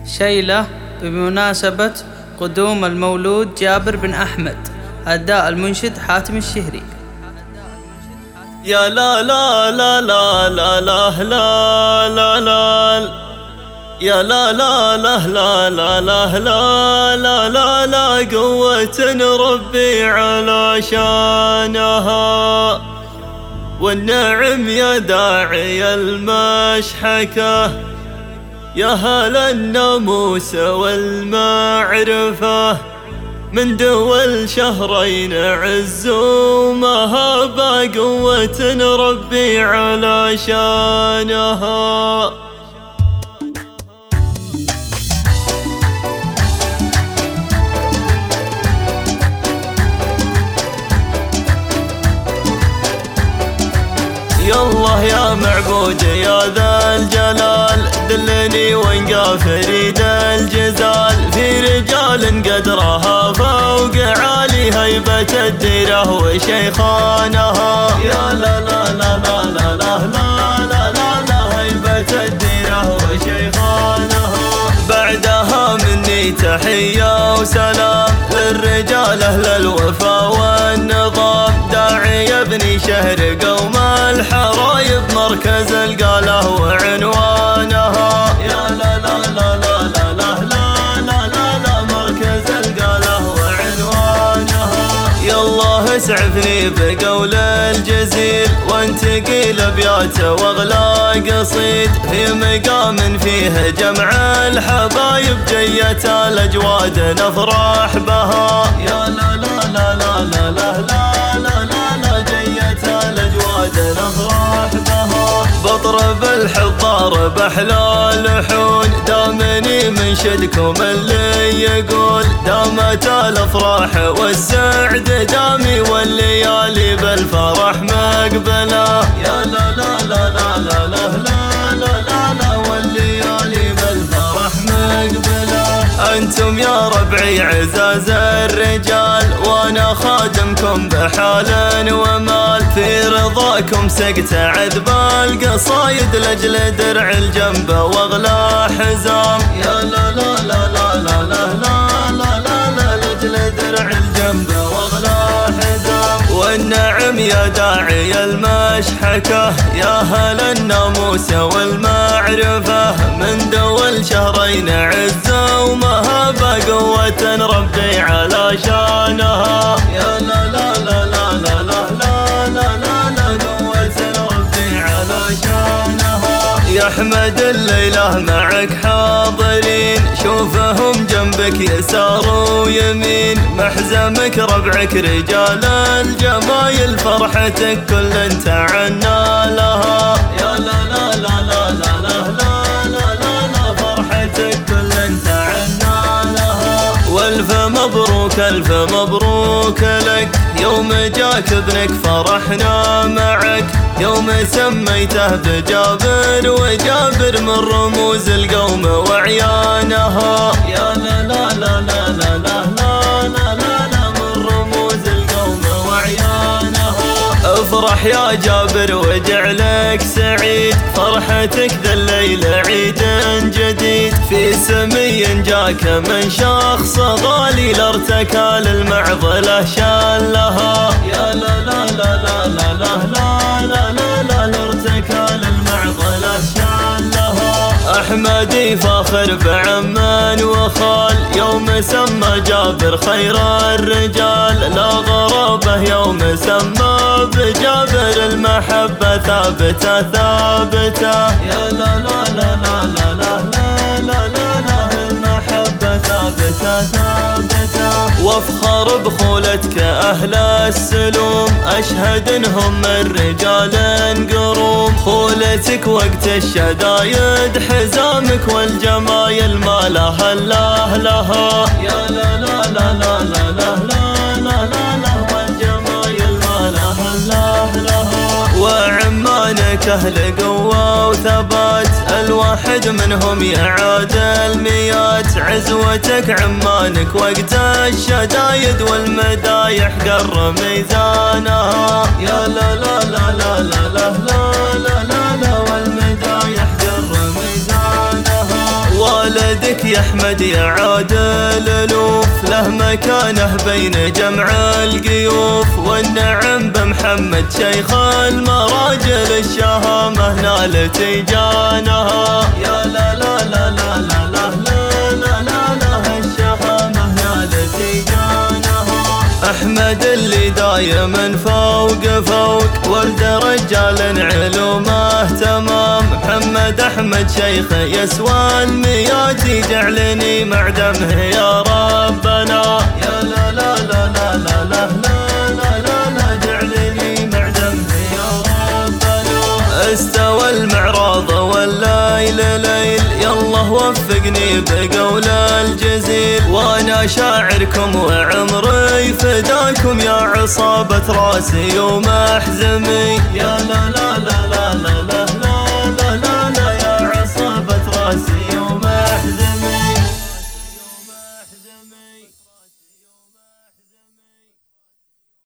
شيلة بمناسبة قدوم المولود جابر بن أحمد. أداء المنشد حاتم الشهري. يا لا لا لا لا لا لا لا لا لا يا لا لا لا لا لا لا لا لا لا لا قوة ربي على شانها، والنعم يا داعي المشحكة، يا هل الناموس والمعرفة، من دول شهرين عز ومهابة، قوة ربي على شانها. يالله يا معبود يا ذا الجلال، دلني وانقى فريد الجزال، في رجال قدرها فوق عالي، هيبة الديرة وشيخانها. يا لا لا لا لا لا لا لا لا لا هيبة الديرة وشيخانها. بعدها مني تحية وسلام للرجال أهل الوفا والنظام، داعي ابني شهر قوم الحرايب، مركز القالة وعنوانها. يا لا لا لا لا لا لا لا لا لا مركز القالة وعنوانها. يا الله اسعفني بقول الجزيل، وانتقي لابيات واغلى قصيد، في مقام فيه جمع الحبايب، جية الاجواد نفرح بها. يا لا لا لا لا لا لا لا لا جية الاجواد نفرح بها. بطرب الحضار باحلى اللحون، دامني منشدكم اللي يقول، دامت الافراح والسعد دامي، والليالي بالفرح مقبله. يا لا لا لا لا لا لا لا لا والليالي بالفرح مقبله. انتم يا ربعي عزاز الرجال، وانا خادمكم بحال ومال، في رضاكم سقت عذب القصايد، لاجل درع الجنب واغلى حزام. يا لا لا لا لا لا لا لا لا لاجل درع الجنب واغلى حزام. والنعم يا داعي المشحكة، يا هل الناموس والمعرفة، من دول شهرين عز ومهابة، قوة ربي على شانها. يا لا لا لا لا لا لا لا لا قوة ربي على شانها. يا احمد الليلة معك حاضرين، شوفهم جنبك يسار ويمين، محزمك ربعك رجال الجمايل، فرحتك كل تعنى لها. يا لا لا لا لا لا لا لا فرحتك كل تعنى لها. والف مبروك الف مبروك لك، يوم جاك ابنك فرحنا معك، يوم سميته بجابر، وجابر من رموز القوم وعيانها. يا لا لا لا لا لا لا لا من رموز القوم وعيانها. افرح يا جابر واجعلك سعيد، فرحتك ذا الليل عيد جديد، في سمي جاك من شخص غالي، لارتكى للمعضلة شالها. يا لا لا لا لا لا لا لا لا لارتكى للمعضلة شالها. احمدي فاخر بعمان وخال، يوم سمى جابر خير الرجال، لا غرابة يوم سمى بجابر، المحبة ثابتة ثابتة. يا لا لا لا لا لا لا لا المحبة ثابتة ثابتة. وافخر بخولتك اهل السلوم، اشهد انهم من رجال قروم، خولتك وقت الشدايد حزامك، والجمايل ما لها الا لها. يا لا لا لا لا لا لا لا والجمايل ما لها الا لها. وعمانك اهل قوة وثبات، الواحد منهم يعاد الميات، عزوتك عمانك وقت الشدايد، والمدايح قر ميزانها. يا لا لا لا لا لا لا لا والمدايح قر ميزانها. والدك يا احمد يا عادل الوف، له مكانه بين جمع القيوف، والنعم بمحمد شيخ المراجل، الشهامة نالت جانها. يا لا لا لا لا لا لا لا لا لا الشهامة نالت جانها. احمد اللي دايما فوق فوق، ولد رجال علومه تمام، محمد احمد شيخ يسوى الميات، يجعلني مع دمه يا ربنا. يا لا لا لا لا لا لا لا لا لا جعلني مع دمه يا ربنا. استوى المعراض والليل ليل، يالله وفقني بقول الجزيل، وانا شاعركم وعمري فداكم يا عصابة راسي ومحزمي. يا لا لا لا لا لا لا